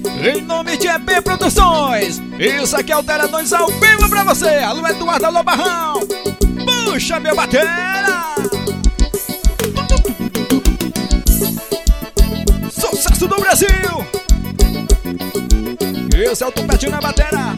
Em nome de EP Produções, isso aqui é o Tela 2 ao vivo pra você. Alô Eduardo, alô Barrão, puxa meu batera. Sucesso do Brasil. Esse é o Tupete na batera.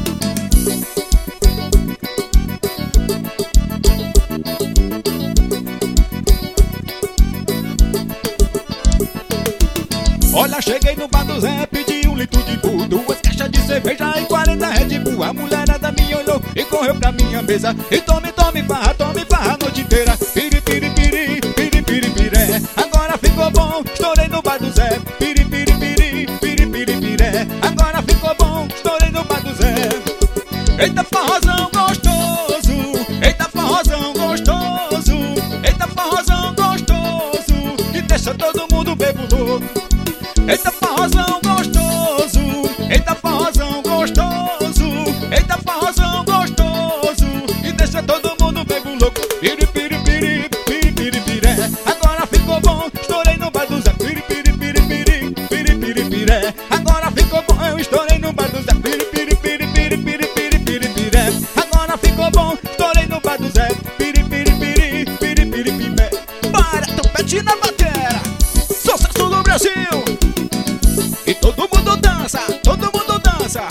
Olha, cheguei no bar do Zé, pedi 1 litro de Bull, 2 caixas de cerveja e 40 Red Bull. A mulherada me olhou e correu pra minha mesa e tome farra a noite inteira. Piri, piri, piri, piri, piri, piré. Agora ficou bom, estourei no bar do Zé. Piri, piri, piri, piri, piri, piré. Agora ficou bom, estourei no bar do Zé. Eita forrozão gostoso, eita forrozão gostoso, eita forrozão gostoso, que deixa todo mundo bebo louco. Eita forrozão gostoso, eita forrozão gostoso, eita forrozão gostoso, e deixa todo mundo bebo louco. Piri, piri, piri, piri, piri, piré. Agora ficou bom, estourei no bar do Zé. Piri, piri, piri, piri, piri, piri, piré. Agora ficou bom, eu estourei no bar do Zé. Piri, piri, piri, piri, piri, piri, piri, piré. Agora ficou bom, estourei no bar do Zé. Piri, piri, piri, piri, piri, piré. Para, Tupete na batera. Sucesso do Brasil. E todo mundo dança, todo mundo dança.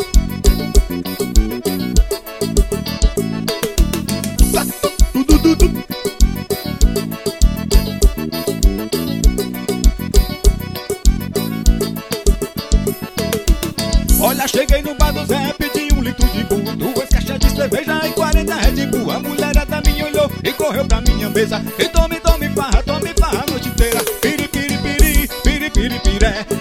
Olha, cheguei no bar do Zé, pedi 1 litro de Bull, 2 caixas de cerveja e 40 Red Bull. A mulherada me olhou e correu pra minha mesa e tome farra a noite inteira. Piri, piri, piri, piri, piri, piré.